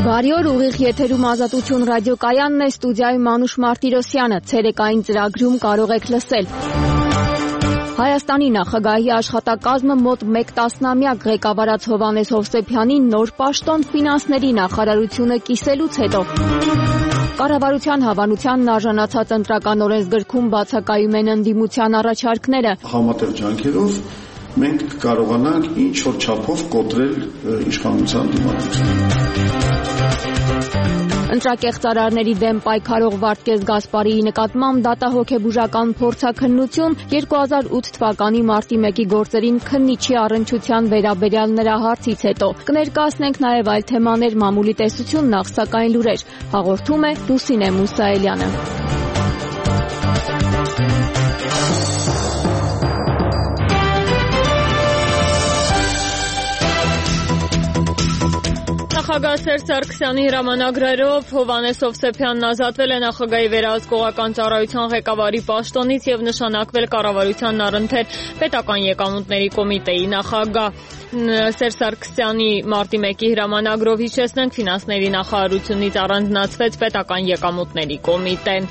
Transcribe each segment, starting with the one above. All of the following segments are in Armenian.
Բարի օր, ուղիղ եթերում Ազատություն ռադիոկայանն է, ստուդիայում Մանուշ Մարտիրոսյանը, ցերեկային ծրագրում կարող եք լսել. Հայաստանի նախագահի աշխատակազմը մոտ 1 տասնամյակ ղեկավարած Հովհաննես Հովսեփյանին նոր պաշտոն ֆինանսների նախարարությունը կիսելուց հետո. Կառավարության հավանությանն արժանացած ընտրական օրենսգրքում բացակայում են ընդդիմության առաջարկները. Համատեղ ջանքերով մենք կարողանանք ինչ-որ չափով կոտրել իշխանության դիմադրությունը. Ընտրակեղծարարների դեմ պայքարող Վարդգես Գասպարիի նկատմամբ դատահոգեբուժական փորձաքննություն 2008 թվականի մարտի 1-ի գործերին քննիչի առնչության վերաբերյալ նրա հարցից հետո. Կներկայացնենք նաև այլ թեմաներ, մամուլի տեսություն, նախ սակայն լուրեր. Հաղորդում է Լուսինե Մուսայելյանը. Նախագահ Սերժ Սարգսյանի հրամանագրերով Հովհաննես Հովսեփյանն ազատվել է նախագահի վերահսկողական ծառայության ղեկավարի պաշտոնից եւ նշանակվել կառավարությանն առընթեր պետական եկամուտների կոմիտեի նախագահ. Սերժ Սարգսյանի մարտի 1-ի հրամանագրով հիշեցնենք, ֆինանսների նախարարությունից առանձնացվեց պետական եկամուտների կոմիտեն.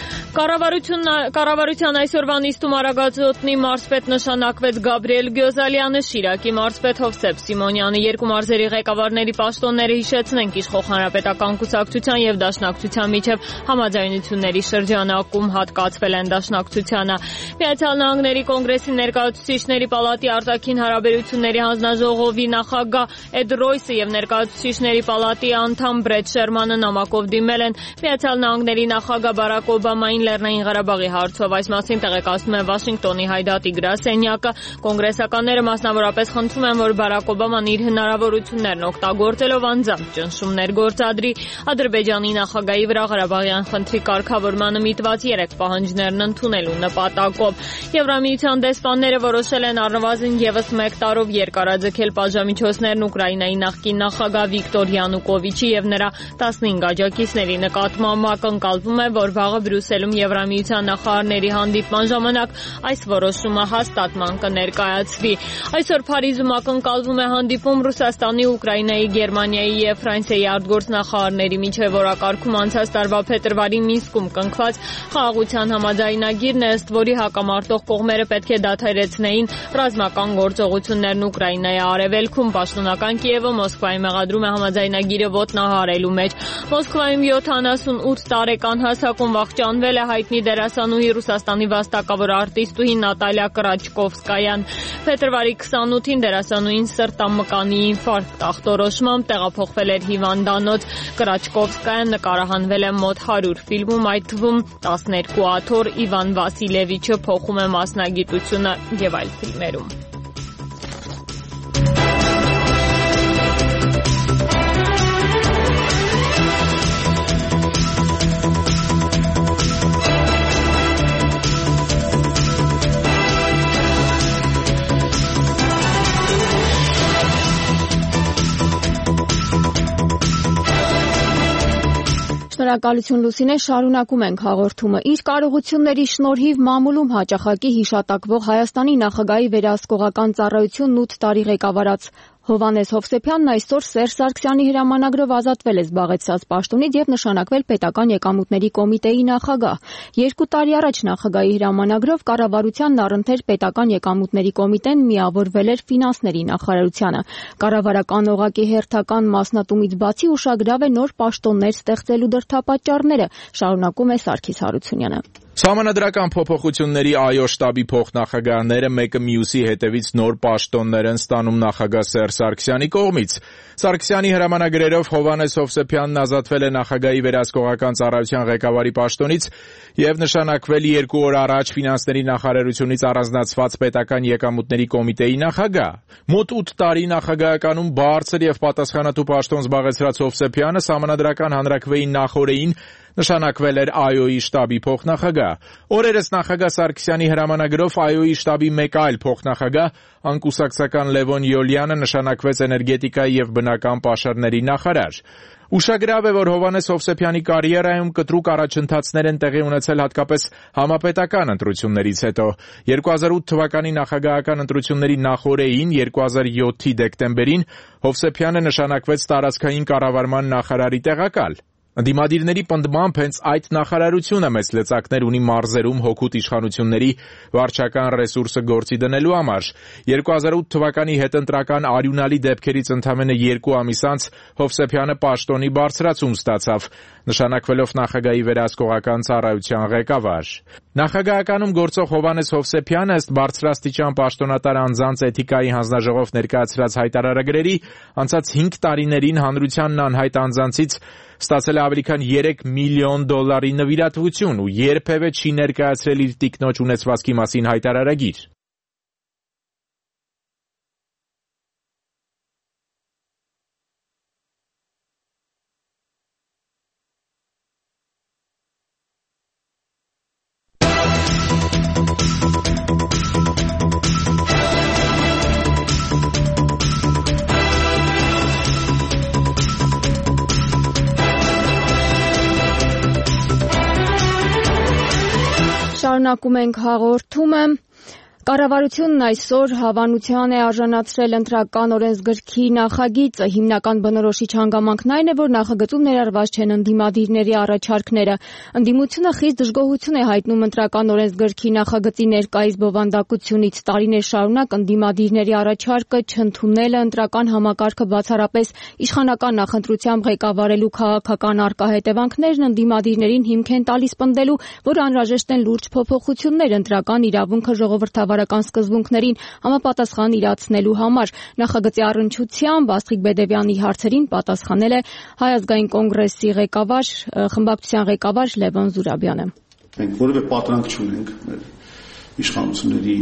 Կառավարության այսօրվա նիստում Արագածոտնի մարզպետ նշանակվեց Գաբրիել Գյոզալյանը, Շիրակի մարզպետ Հովսեփ Սիմոնյանը. Երկու մարզերի ղեկավարների պաշտոնները հիշեցնենք, Իշխող Հանրապետական կուսակցության եւ Դաշնակցության միջև համաձայնությունների շրջանակում հատկացվել են Դաշնակցությանը. Միացյալ Նահանգների կոնգրեսի ներկայացուցիչների պալատի արտաքին հարաբերությունների հանձնաժողովի նախագահ Էդ Ռոյսը եւ ներկայացուցիչների պալատի անդամ Բրեդ Շերմանը նամակով դիմել են Միացյալ Նահանգների նախագահ Բարակ Օբամային Լեռնային Ղարաբաղի հարցով. Այս մասին տեղեկացնում է Վաշինգտոնի հայդատի գրասենյակը. Կոնգրեսականները մասնավորապես խնդրում են, որ Բարակ Օբաման իր հնարավորություններն օգտագործելով անձամբ ճնշումներ գործադրի Ադրբեջանի նախագահի վրա Ղարաբաղյան խնդրի կարգավորմանը միտված 3 պահանջներն ընդունելու նպատակով. Եվրամիության դեսպանները որոշել են առնվազն եւս 1 տարով երկարաձգել պատժամիջոցներն Ուկրաինայի նախկին նախագահ Վիկտոր Յանուկովիչի եւ նրա 15 աջակիցների նկատմամբ. Ակնկալվում է, որ վաղը Բրյուսելում Եվրամիության նախարարների հանդիպման ժամանակ այս որոշումը հաստատման կներկայացվի. Այսօր Փարիզում ակնկալվում է հանդիպում Ռուսաստանի, Ուկրաինայի, Գերմանիայի եւ Ֆրանսիայի արտգործնախարարների միջև. Օրակարգում անցած տարվա փետրվարի Մինսկում կնքված խաղաղության համաձայնագիրն է, ըստ որի հակամարտող կողմերը պետք է դադարեցնեին ռազմական գործողություններն Ուկրաինայի արևելքում. Պաշտոնական Կիևը Մոսկվայի մեղադրում է համաձայնագիրը ոտնահարելու մեջ. Մոսկվայում 78 տարեկան հասակում վախճանվել է հայտնի դերասանուհի, Ռուսաստանի վաստակավոր արտիստուհի Նատալիա Կրաչկովսկայան. Փետրվարի 28-ին դերասանուհին սրտամկանի ինֆարկտ ախտորոշմամբ տեղափոխվել էր հիվանդանոց. Կրաչկովսկայան նկարահանվել է մոտ 100 ֆիլմում, այդ թվում 12 աթոռ, Իվան Վասիլևիչը փոխում է մասնագիտությունը եւ այլ ֆիլմերում. Շնորհակալություն Լուսինե, շարունակում ենք հաղորդումը. Իր կարողությունների շնորհիվ մամուլում հաճախակի հիշատակվող Հայաստանի նախագահի վերահսկողական ծառայությունն 8 տարի ղեկավարած Հովհաննես Հովսեփյանն այսօր Սերժ Սարգսյանի հրամանագրով ազատվել է զբաղեցրած պաշտոնից եւ նշանակվել պետական եկամուտների կոմիտեի նախագահ. 2 տարի առաջ նախագահի հրամանագրով կառավարությանն առընթեր պետական եկամուտների կոմիտեն միավորվել էր ֆինանսների նախարարությանը. Կառավարական օղակի հերթական մասնատումից բացի ուշագրավ է նոր պաշտոններ ստեղծելու դրդապատճառները, շարունակում է Սարգիս Հարությունյանը. Սահմանադրական փոփոխությունների ԱՅՈ շտաբի փոխնախագահները մեկը մյուսի հետևից նոր պաշտոններ են ստանում նախագահ Սերժ Սարգսյանի կողմից. Սարգսյանի հրամանագրերով Հովհաննես Հովսեփյանն ազատվել է նախագահի վերահսկողական ծառայության ղեկավարի պաշտոնից եւ նշանակվել 2 օր առաջ ֆինանսների նախարարությունից առանձնացված պետական եկամուտների կոմիտեի նախագահ. Մոտ 8 տարի նախագահականում բարձր եւ պատասխանատու պաշտոն զբաղեցրած Հովսեփյանը Սահմանադրական հանրաքվեի նախօրեին Նշանակվել էր ԱՅՈ-ի շտաբի փոխնախագահ։ Օրերս նախագահ Սարգսյանի հրամանագրով ԱՅՈ-ի շտաբի մեկ այլ փոխնախագահ, անկուսակցական Լևոն Յոլյանը նշանակվեց էներգետիկայի եւ բնական պաշարների նախարար։ Ուշագրավ է, որ Հովհաննես Հովսեփյանի կարիերայում կտրուկ առաջընթացներ են տեղի ունեցել հատկապես համապետական ընտրություններից հետո։ 2008 թվականի նախագահական ընտրությունների նախօրեին 2007-ի դեկտեմբերին Հովսեփյանը նշանակվեց տարածքային կառավարման նախարարի տեղակալ։ Ընդդիմադիրների պնդմամբ հենց այդ նախարարությունը մեծ լծակներ ունի մարզերում հօգուտ իշխանությունների վարչական ռեսուրսը գործի դնելու համար։ 2008 թվականի հետընտրական արյունալի դեպքերից ընդամենը 2 ամիս անց Հովսեփյանը պաշտոնի բարձրացում ստացավ, նշանակվելով նախագահի վերահսկողական ծառայության ղեկավար։ Նախագահականում գործող Հովհաննես Հովսեփյանը ըստ բարձրաստիճան պաշտոնատար անձանց էթիկայի հանձնաժողով ներկայացրած հայտարարագրերի անցած 5 տարիներին հանրությանն անհայտ անձանցից ստացել է ավելի քան $3 միլիոն նվիրատվություն ու երբևէ չի ներկայացրել իր տիկնոջ ունեցվածքի մասին հայտարարագիր։ Շարունակում ենք հաղորդումը։ Կառավարությունն այսօր հավանության է արժանացրել ընտրական օրենսգրքի նախագիծը։ Հիմնական բնորոշիչ հանգամանքն այն է, որ նախագծում ներառված չեն ընդդիմադիրների առաջարկները։ Ընդդիմությունը խիստ դժգոհություն է հայտնում ընտրական օրենսգրքի նախագծի ներկայիս բովանդակությունից։ Տարիներ շարունակ ընդդիմադիրների առաջարկը չընդունելը ընտրական համակարգը բացառապես իշխանական նախընտրությամբ ղեկավարելու քաղաքական արգահետևանքներն ընդդիմադիրներին հիմք են տալիս պնդելու, որ անհրաժեշտ են լուրջ փոփոխություններ ընտրական իրավունքը ժողովրդավարական սկզբունքներին համապատասխան իրացնելու համար։ Նախագծի առնչությամբ Աստղիկ Բեդևյանի հարցերին պատասխանել է Հայ ազգային կոնգրեսի խմբակցության ղեկավար Լևոն Զուրաբյանը։ Մենք որևէ պատրանք չունենք մեր իշխանությունների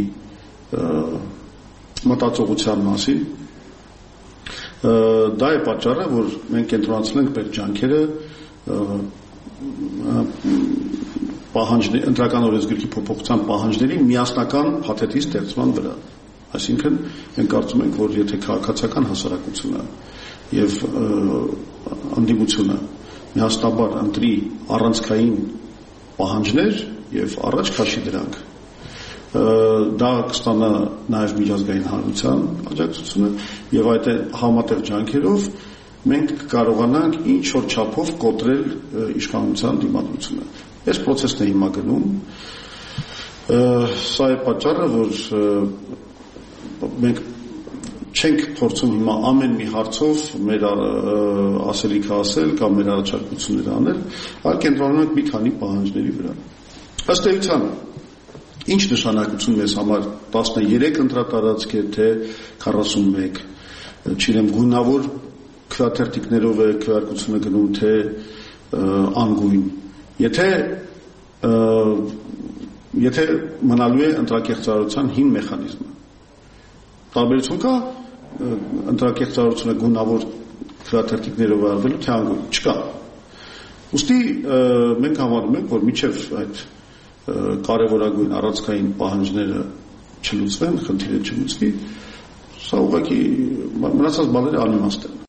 մտածողության մասին։ Դա է պատճառը, որ մենք կենտրոնացել ենք մեր ջանքերը ընտրական օրենսգրքի փոփոխության պահանջների միասնական փաթեթի ստեղծման վրա։ Այսինքն մենք կարծում ենք, որ եթե քաղաքացիական հասարակությունը եւ ընդդիմությունը միասնաբար ընտրի առանցքային պահանջներ եւ առաջ քաշի դրանք, դա կստանա նաեւ միջազգային հանրության աջակցությունը եւ այդ համատեղ ջանքերով մենք կարողանանք ինչ որ չափով կոտրել իշխանության դիմադրությունը։ Այս process-ն է հիմա գնում։ Սա է պատճառը, որ մենք չենք փորձում հիմա ամեն մի հարցով մեր ասելիքը ասել կամ մեր առաջարկությունները անել, այլ կենտրոնանում ենք մի քանի պահանջների վրա։ Ըստ էության, ինչ նշանակություն մեզ համար 13 ընտրատարածք է, թե 41, չգիտեմ, գունավոր քվեաթերթիկներով է քվեարկությունը գնում, թե անգույն։ Եթե մնալու է ընտրակեղծարարության հին մեխանիզմը, տարբերություն կա ընտրակեղծարարությունը գունավոր քվեաթերթիկներով արվելու, թե անգույն, չկա։ Ուստի մենք համարում ենք, որ մինչև այդ կարևորագույն առանցքային պահանջները չլուծվեն, խնդիրը չլուծվի, սա ուղղակի մնացած բաները անիմաստ են։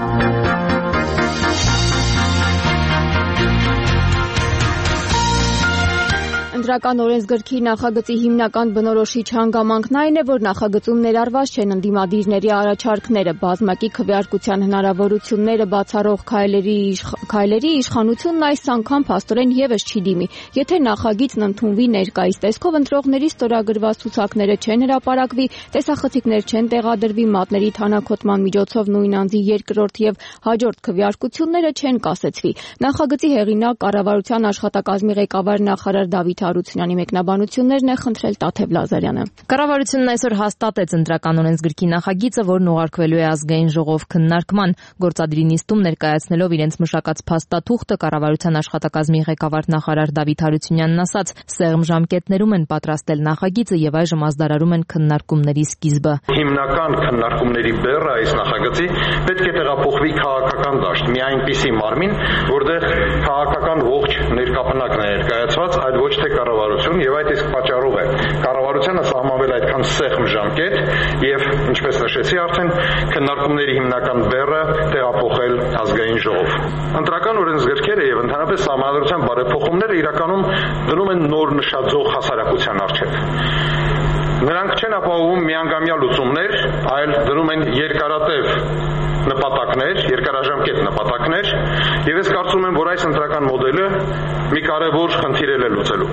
Ընտրական օրենսգրքի նախագծի հիմնական բնորոշիչ հանգամանքն այն է, որ նախագծում ներառված չեն ընդդիմադիրների առաջարկները, բազմակի քվեարկության հնարավորությունները բացառող քայլերի իշխանությունն այս անգամ փաստորեն եւս չի դիմի։ Եթե նախագիծն ընդունվի ներկայիս տեսքով, ընտրողների ստորագրված ցուցակները չեն հրապարակվի, տեսախցիկներ չեն տեղադրվի, մատների թանաքոտման միջոցով նույն անձի երկրորդ եւ հաջորդ քվեարկությունները չեն կասեցվի։ Նախագծի հեղինակ կառավարության աշխատակազմի ղեկավար նախարար Դավիթ Հարությունյանի մեկնաբանություններն է խնդրել Տաթև Լազարյանը։ Կառավարությունն այսօր հաստատեց ընտրական օրենսգրքի նախագիծը, որն ուղարկվելու է ազգային ժողով քննարկման։ Գործադիրի նիստում ներկայացնելով իրենց մշակած փաստաթուղթը կառավարության աշխատակազմի ղեկավար նախարար Դավիթ Հարությունյանն ասաց. «Սեղմ ժամկետներում են պատրաստել նախագիծը եւ այժմ ազդարարում են քննարկումների սկիզբը»։ Հիմնական քննարկումների բեռը այս նախագծի պետք է տեղափոխվի քաղաքական դաշտ, մի այնպիսի մարմին, որտեղ քաղաքական ողջ ներկապնակն է ներկայացված, այլ ոչ թե կառավարություն, եւ այդ իսկ պատճառով է կառավարությանը սահմանվել այդքան սեղմ ժամկետ եւ, ինչպես նշեցի արդեն, քննարկումների հիմնական բեռը տեղափոխել ազգային ժողով։ Ընտրական օրենսգրքերը եւ ընդհանրապես սահմանադրության բարեփոխումները իրականում դնում են նոր նշաձող հասարակության առջև։ Նրանք չեն ապահովում միանգամյա լուծումներ, այլ դնում են երկարատև նպատակներ, երկարաժամկետ նպատակներ, եւ ես կարծում եմ, որ այս ընտրական մոդելը մի կարևոր խնդիր է լուծելու։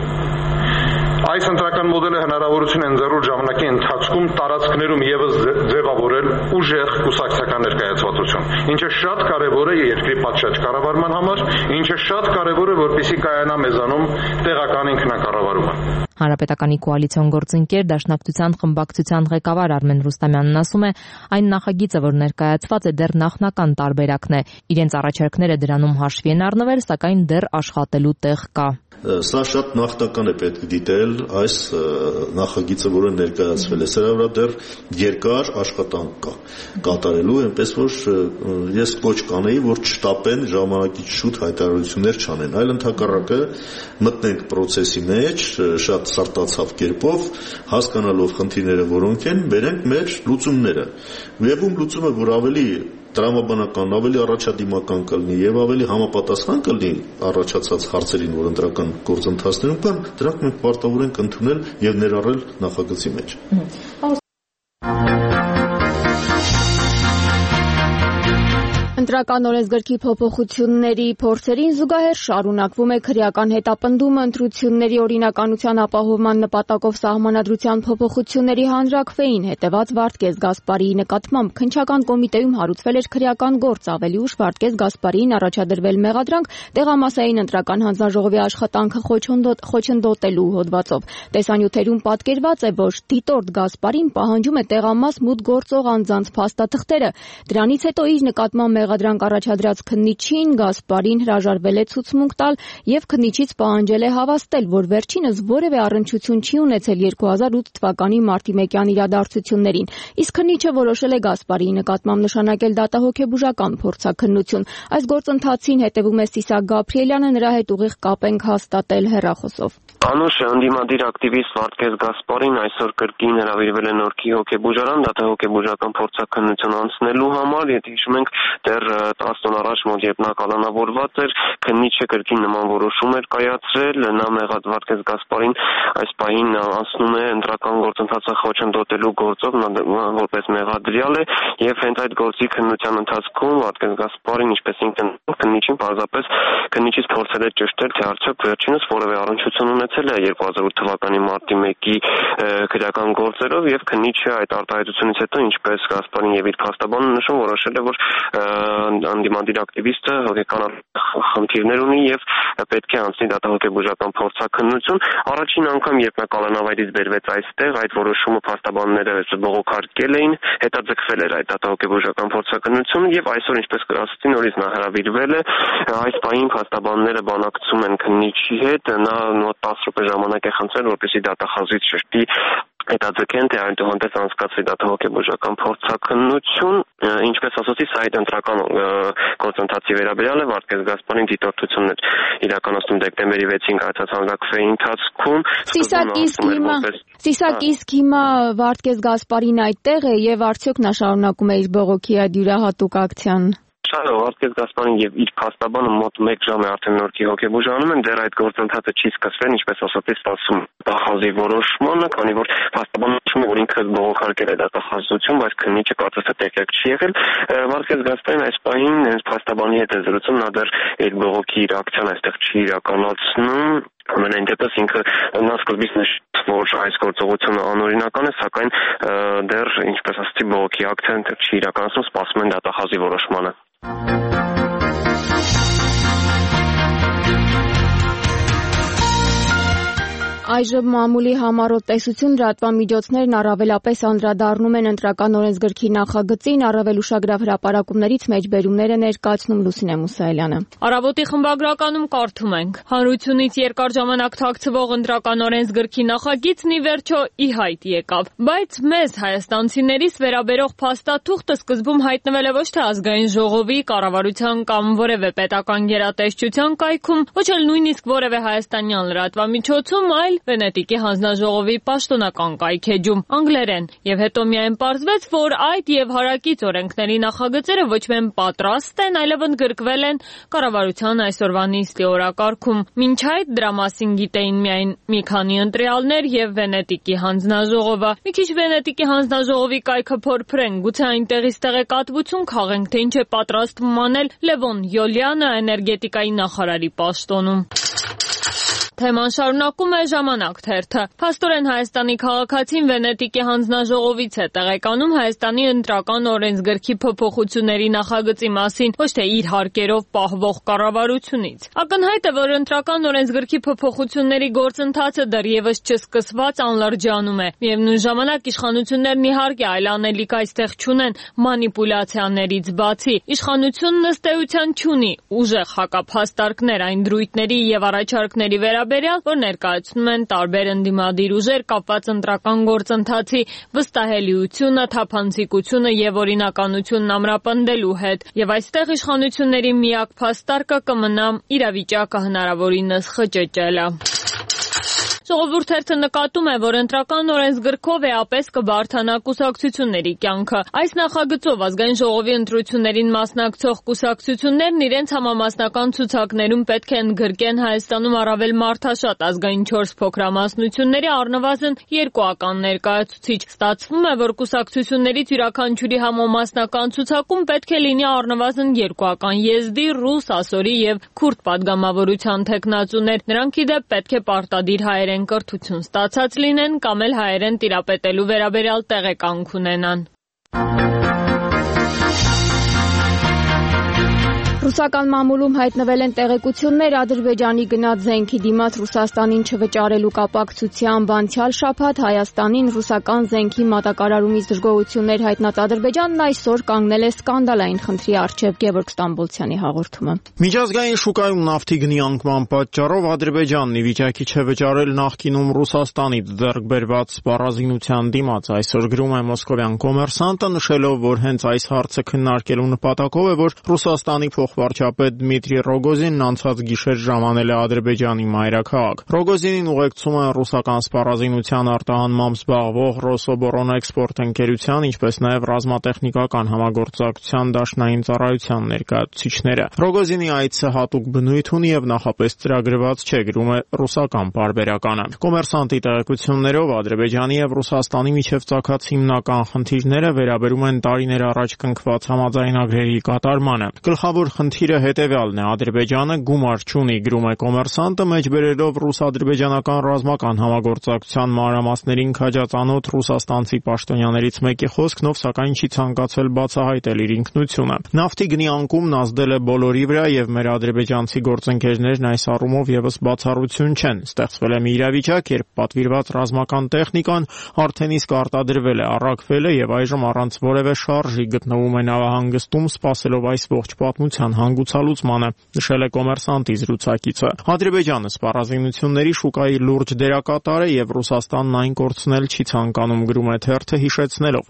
Այս ընտրական մոդելը հնարավորություն է ընձեռում ժամանակի ընթացքում տարածքներում եւս ձևավորել ուժեղ կուսակցական ներկայացվածություն, ինչը շատ կարևոր է երկրի պատշաճ կառավարման համար, ինչը շատ կարևոր է, որպեսզի կայանա մեզանում տեղական ինքնակառավարումը։ Հանրապետականի կոալիցիոն գործընկեր Դաշնակցության խմբակցության ղեկավար Արմեն Ռուստամյանն ասում է, այն նախագիծը, որ ներկայացված է, դեռ նախնական տարբերակն է։ Իրենց առաջարկները դրանում հաշվի են առնվել, սակայն դեռ աշխատելու տեղ կա։ Սա շատ նախնական է պետք դիտել այս նախագիծը, որը ներկայացվել է։ Սրա վրա դեռ երկար աշխատանք կա կատարելու, այնպես որ ես կոչ կանեի, որ չշտապեն ժամանակից շուտ հայտարարություններ չանեն, այլ ընդհակառակը մտնենք process-ի մեջ շատ սարտացավ կերպով, հասկանալով խնդիրները որոնք են, բերենք մեր լուծումները։ Եվում լուծումը, որ ավելի տրամաբանական, ավելի առաջադիմական կլինի եւ ավելի համապատասխան կլինի առաջացած հարցերին, որ ընտրական գործընթացներում կան, դրանք մենք պարտավոր ենք ընդունել եւ ներառել նախագծի մեջ։ Ընտրական օրենսգրքի փոփոխությունների փորձերին զուգահեռ շարունակվում է քրեական հետապնդումը ընտրությունների օրինականության ապահովման նպատակով սահմանադրության փոփոխությունների հանրաքվեին հետևած Վարդգես Գասպարիի նկատմամբ քննչական կոմիտեում հարուցվել էր քրեական գործ, ավելի ուշ Վարդգես Գասպարիին առաջադրվել մեղադրանք տեղամասային ընտրական հանձնաժողովի աշխատանքը խոչընդոտելու հոդվածով։ Տեսանյութերում պատկերված է, որ դիտորդ Գասպարին պահանջում է տեղամաս մուտք գործող անձանց փաստաթղթերը։ Դրանից հետո իր նկատմամբ մեղադրանք առաջադրած քննիչին Գասպարին հրաժարվել է ցուցմունք տալ եւ քննիչից պահանջել է հավաստել, որ վերջինս որևէ առնչություն չի ունեցել 2008 թվականի մարտի 1-յան իրադարձություններին։ Իսկ քննիչը որոշել է Գասպարիի նկատմամբ նշանակել դատահոգեբուժական փորձաքննություն։ Այս գործընթացին հետևում է Սիսակ Գաբրիելյանը, նրա հետ ուղիղ կապ ենք հաստատել հեռախոսով։ Անուշ ընդդիմադիր ակտիվիստ Վարդգես Գասպարին այսօր կրկին հրավիրվել է Նորքի հոգեբուժարան դատահոգեբուժական փորձաքննություն անցնելու համար, եթե հիշում ենք, դեռ 10 օր առաջ մոտ երբ նա կալանավորված էր, քննիչը կրկին նման որոշում էր կայացրել, նա մեղադ Վարդգես Գասպարին այս պահին անցնում է ընտրական գործընթացը խոչընդոտելու գործով, նա որպես մեղադրյալ է եւ հենց այդ գործի քննության ընթացքում Վարդգես Գասպարին, ինչպես ինքն քննիչին պարզապես քննիչից փորձել է ճշտել, թե արդյոք վերջինս որևէ առնչություն ունեցել է 2008 թվականի մարտի 1-ի քրեական գործերով եւ քննիչը այդ արտահայտությունից հետո, ինչպես Գասպարին եւ իր փաստաբանը նշում, որոշել է, որ անդիմադիր ակտիվիստը հոգեկան խնդիրներ ունի եւ պետք է անցնի դատահոգեբուժական փորձաքննություն։ Առաջին անգամ, երբ նա կալանավայրից բերվեց այստեղ, այդ որոշումը փաստաբանները բողոքարկել էին, հետաձգվել էր այդ դատահոգեբուժական փորձաքննությունը եւ այսօր, ինչպես կրասեցի, նորից նա հրավիրվել է։ Այս պահին փաստաբանները բանակցում են քննիչի հետ, նա մոտ 10 րոպե ժամանակ է խնդրել, որպեսզի դատախազից շշտի հետաձգեն, թե այնուհանդերձ անցկացվի դատահոգեբուժական փորձաքննություն, ինչպես ասացի, սա այդ ընտրական գործընթացի վերաբերյալ է Վարդգես Գասպարին դիտորդություններ իրականացնում դեկտեմբերի 6-ին կայացած հանրաքվեի ընթացքում։ Սիսակ, իսկ հիմա Վարդգես Գասպարին այդտեղ է եւ արդյոք նա շարունակում է իր բողոքի այդ յուրահատուկ ակցիան։ Վարդգես Գասպարին եւ իր փաստաբանը մոտ 1 ժամ է արդեն Նորքի հոգեբուժանում են, դեռ այդ գործընթացը չի սկսվել, ինչպես ասացի, ստացվում դատախազի որոշմանը, քանի որ փաստաբանը նշում է, որ ինքը բողոքարկել է դատախազություն, բայց քննիչը կարծես թե տեղյակ չի եղել։ Վարդգես Գասպարին այս պահին հենց փաստաբանի հետ է զրուցում, նա դեռ իր բողոքի իր ակցիան այստեղ չի իրականացնում։ Ամենայն դեպս ինքը նա սկզբից նշեց, որ այս գործողությունը անօրինական է, սակայն դեռ, ինչպես ասացի, բողոքի ակցիան չի իրականացնում, սպասում են դատախազի որոշմանը։ Այժմ մամուլի համառոտ տեսություն լրատվամիջոցներն առավելապես անդրադառնում են ընտրական օրենսգրքի նախագծին, առավել ուշագրավ հրապարակումներից մեջբերումներ է ներկայացնում Լուսինե Մուսայելյանը։ Առավոտի խմբագրականում կարդում ենք. Հանրությունից երկար ժամանակ թաքցվող ընտրական օրենսգրքի նախագիծն ի վերջո ի հայտ եկավ, բայց մեզ հայաստանցիներից վերաբերող փաստաթուղթը սկզբում հայտնվել է ոչ թե ազգային ժողովի, կառավարության կամ որևէ պետական գերատեսչության կայքում, ոչ էլ նույնիսկ որևէ հայաստանյան լրատվամիջոցում, այլ Վենետիկի հանձնաժողովի պաշտոնական կայքեջում, անգլերեն, եւ հետո միայն պարզվեց, որ այդ եւ հարակից օրենքների նախագծերը ոչ միայն պատրաստ են, այլև ընդգրկվել են կառավարության այսօրվա նիստի օրակարգում։ Մինչ այդ դրա մասին գիտեին միայն մի քանի ընտրյալներ եւ Վենետիկի հանձնաժողովը։ Մի քիչ Վենետիկի հանձնաժողովի կայքը փորփրենք, գուցե այնտեղից տեղեկատվություն քաղենք, թե ինչ է պատրաստվում անել Լևոն Յոլյանը էներգետիկայի նախարարի պաշտոնում։ Թեման շարունակում է Ժամանակ թերթը։ Փաստորեն Հայաստանի քաղաքացին Վենետիկի հանձնաժողովից է տեղեկանում Հայաստանի ընտրական օրենսգրքի փոփոխությունների նախագծի մասին, ոչ թե իր հարկերով պահվող կառավարությունից։ Ակնհայտ է, որ ընտրական օրենսգրքի փոփոխությունների գործընթացը դեռևս չսկսված անլրջանում է։ Միևնույն ժամանակ իշխանություններն իհարկե այլ անելիք այստեղ չունեն մանիպուլյացիաներից բացի։ Իշխանությունն ըստ էության չունի ուժեղ հակափաստարկներ այն դրույթների եւ առաջարկների վերաբերյալ, որ ներկայացնում են տարբեր ընդդիմադիր ուժեր կապված ընտրական գործընթացի վստահելիությունը, թափանցիկությունը եւ օրինականությունն ամրապնդելու հետ, եւ այստեղ իշխանությունների միակ փաստարկը կմնա իրավիճակը հնարավորինս խճճելը։ Ժողովուրդ թերթը նկատում է, որ ընտրական օրենսգրքով էապես կբարդանա կուսակցությունների կյանքը։ Այս նախագծով ազգային ժողովի ընտրություններին մասնակցող կուսակցություններն իրենց համամասնական ցուցակներում պետք է ընդգրկեն Հայաստանում առավել մարդաշատ ազգային 4 փոքրամասնությունների առնվազն 2 ական ներկայացուցիչ։ Ստացվում է, որ կուսակցություններից յուրաքանչյուրի համամասնական ցուցակում պետք է լինի առնվազն 2 ական եզդի, ռուս, ասորի եւ քուրդ պատգամավորության թեկնածուներ։ Նրանք ի դեպ պետք է պարտադիր հայերեն կրթություն ստացած լինեն կամ էլ հայերեն տիրապետելու վերաբերյալ տեղեկանք ունենան։ Ռուսական մամուլում հայտնվել են տեղեկություններ Ադրբեջանի գնած զենքի դիմաց Ռուսաստանին չվճարելու կապակցությամբ անցյալ շաբաթ Հայաստանին ռուսական զենքի մատակարարումից դժգոհություններ հայտնած Ադրբեջանն այսօր կանգնել է սկանդալային խնդրի առջև։ Գևորգ Ստամբոլցյանի հաղորդումը։ Միջազգային շուկայում նավթի գնի անկման պատճառով Ադրբեջանն ի վիճակի չէ վճարել նախկինում Ռուսաստանից ձեռք բերված սպառազինության դիմաց։ Այսօր գրում է մոսկովյան Կոմերսանտը, նշելով, որ հենց այս հարցը քննարկելու նպատակով է, որ Ռուսաստանի վարչապետ Դմիտրի Ռոգոզինն անցած գիշեր ժամանել է Ադրբեջանի մայրաքաղաք։ Ռոգոզինին ուղեկցում է ռուսական սպառազինության արտահանմամբ զբաղվող Ռոսոբոռոնէքսպորտ ընկերության, ինչպես նաև ռազմատեխնիկական համագործակցության դաշնային ծառայության ներկայացուցիչները։ Ռոգոզինի այցը հատուկ բնույթ ունի եւ նախապես ծրագրված չէ, գրում է ռուսական պարբերականը։ Կոմերսանտի տեղեկություններով Ադրբեջանի եւ Ռուսաստանի միջև ծագած հիմնական խնդիրները վերաբերում են տարիներ առաջ կնքված համաձայնագրերի կատարմանը։ Գլխավոր խնդիրը հետևյալն է. Ադրբեջանը գումար չունի, գրում է Կոմերսանտը, մեջբերելով ռուս-ադրբեջանական ռազմական համագործակցության մանրամասներին քաջածանոթ ռուսաստանցի պաշտոնյաներից մեկի խոսքն, ով սակայն չի ցանկացել բացահայտել իր ինքնությունը։ Նավթի գնի անկումն ազդել է բոլորի վրա եւ մեր ադրբեջանցի գործընկերներն այս առումով եւս բացառություն չեն։ Ստեղծվել է մի իրավիճակ, երբ պատվիրված ռազմական տեխնիկան արդեն իսկ արտադրվել է, առաքվել է եւ այժմ առանց որևէ շարժի գտնվում է նավահանգստում, սպասելով այս ողջ պատմության հանգուցալուծմանը, նշել է Կոմերսանտի զրուցակիցը։ Ադրբեջանը սպառազինությունների շուկայի լուրջ դերակատար է եւ Ռուսաստանն այն կորցնել չի ցանկանում, գրում է թերթը, հիշեցնելով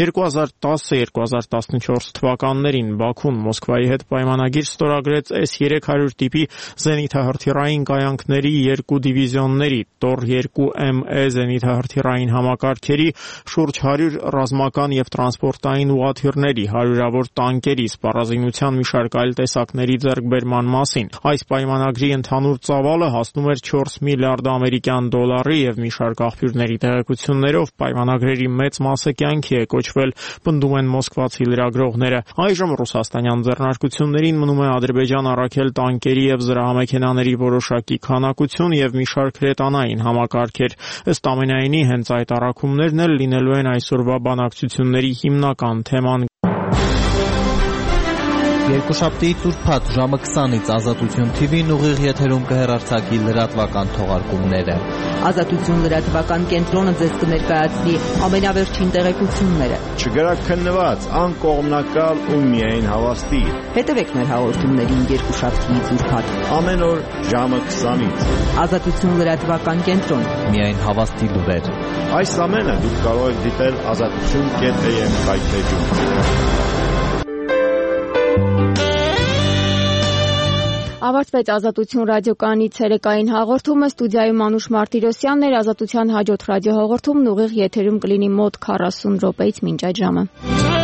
2010-2014 թվականներին Բաքուն Մոսկվայի հետ պայմանագիր ստորագրեց S-300 տիպի զենիթահրթիռային կայանքների 2 դիվիզիոնների, Տոր-2ME զենիթահրթիռային համակարգերի, շուրջ 100 ռազմական եւ տրանսպորտային ուղղաթիռների, հարյուրավոր տանկերի, սպառազինության մի շարք այլ տեսակների ձեռքբերման մասին։ Այս պայմանագրի ընդհանուր ծավալը հասնում էր 4 միլիարդ ամերիկյան դոլարի եւ մի շարք աղբյուրների տեղեկություններով պայմանագրերի մեծ մասը կյանքի է կոչվել, պնդում են մոսկվացի լրագրողները։ Այժմ ռուսաստանյան ձեռնարկություններին մնում է Ադրբեջան առաքել տանկերի եւ զրահամեքենաների որոշակի քանակություն եւ մի շարք հրետանային համակարգեր։ Ըստ ամենայնի, հենց այդ առաքումներն էլ լինելու են այսօրվա բանակցությունների հիմնական թեման։ Երկուշաբթի Տուրփաթ ժամը 20-ից Ազատություն TV-ն ուղիղ եթերում կհեռարձակի լրատվական թողարկումները։ Ազատություն լրատվական կենտրոնը ձեզ կներկայացնի ամենավերջին տեղեկությունները։ Չգրաքննված, անկողմնակալ ու միայն հավաստի։ Հետևեք մեր հաղորդումներին երկուշաբթի Տուրփաթ։ Ամեն օր ժամը 20-ից։ Ազատություն լրատվական կենտրոն։ Միայն հավաստի լուրեր։ Այս ամենը դուք կարող եք դիտել azatutun.am կայքեջում։ Ավարտվեց Ազատություն ռադիոկայանի ցերեկային հաղորդումը, ստուդիայում Մանուշ Մարտիրոսյանն էր, Ազատության հաջորդ ռադիոհաղորդումն ուղիղ եթերում կլինի մոտ 40 րոպեից մինչ այդ ժամը։